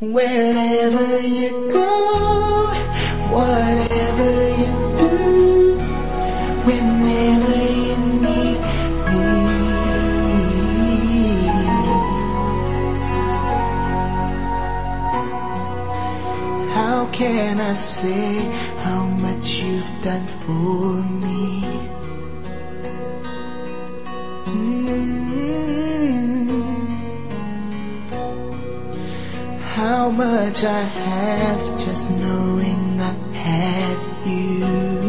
Wherever you go, whatever you do, whenever you need me. How can I say how much you've done for me? How much I have just knowing I had you.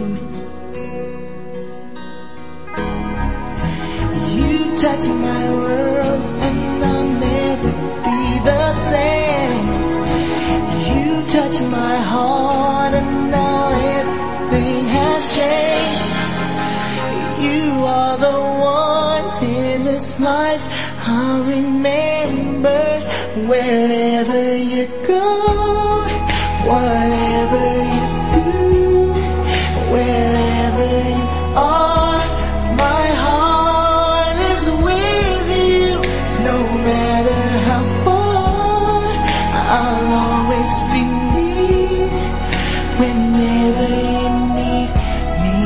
You touch my world and I'll never be the same. You touch my heart and now everything has changed. You are the one in this life I'll remember. Wherever you go, whatever you do, wherever you are, my heart is with you. No matter how far, I'll always be near. Whenever you need me,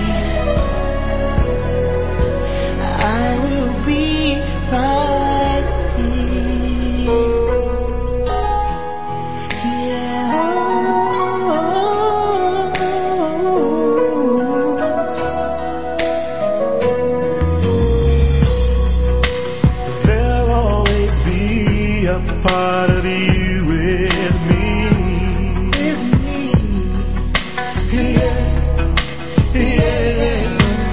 I will be right here. Part of you with me. Yeah.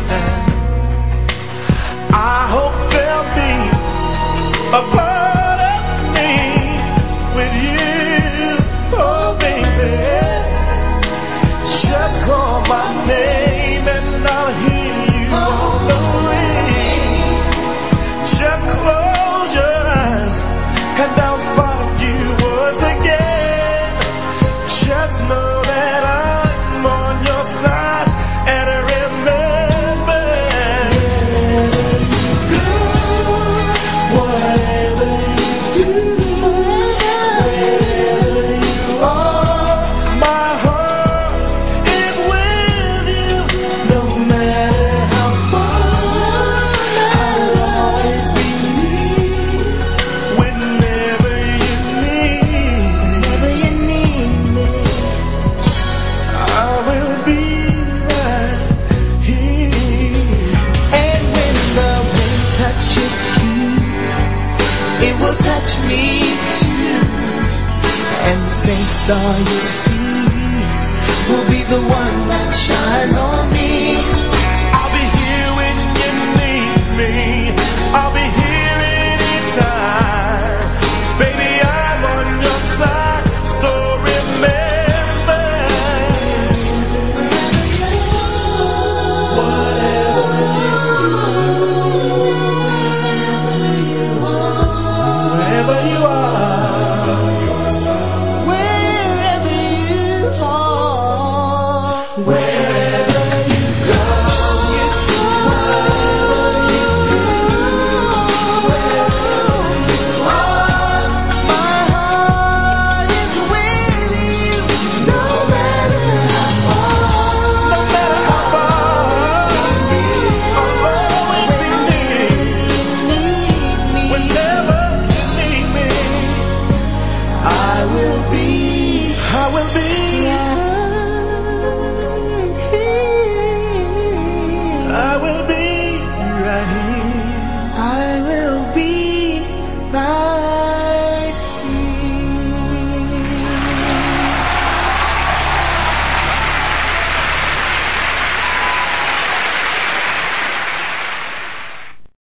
I hope there'll be a part of me with you, oh baby. Just call my name and I'll hear you on the ring. Just close your eyes and I'll find you once again. Just know that I'm on your side and remember, wherever you go, whatever you do, wherever you are, my heart is with you. No matter how far, I'll always be near. Whenever you need me, I will be right here. And when the wind touches you, it will touch me too. And the same star you see will be the one that shines on me. I'll be here when you need me. I'll be here anytime. Baby, I'm on your side, so remember, whatever you are, Wherever you are, wherever you go, whatever you do, wherever you are, my heart is with you. No matter how far, I'll always be near. Whenever you need me, I will be.